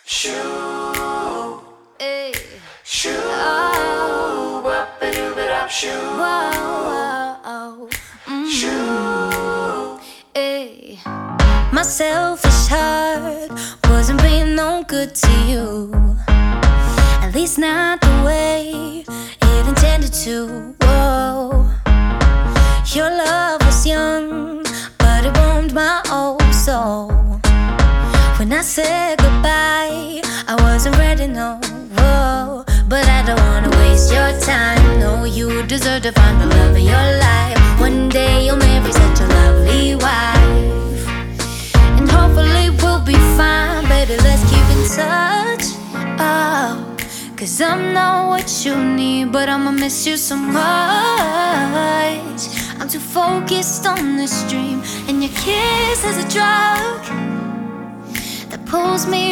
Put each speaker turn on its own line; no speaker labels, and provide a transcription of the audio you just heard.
Shoo,
Ay.
shoo,
Oh.
whoop-a-doo-ba-dum, shoo,
Whoa.
shoo.
Ay. My selfish heart wasn't being no good to you, at least not the way it intended to. Whoa. Your love was young, but it warmed my old soul. When I said goodbye, I wasn't ready, no. Whoa. But I don't wanna waste your time. No, you deserve to find the love of your life. One day you'll marry such a lovely wife, and hopefully we'll be fine. Baby, let's keep in touch. Oh, 'cause I'm not what you need, but I'ma miss you so much. I'm too focused on this dream, and your kiss is a drug that pulls me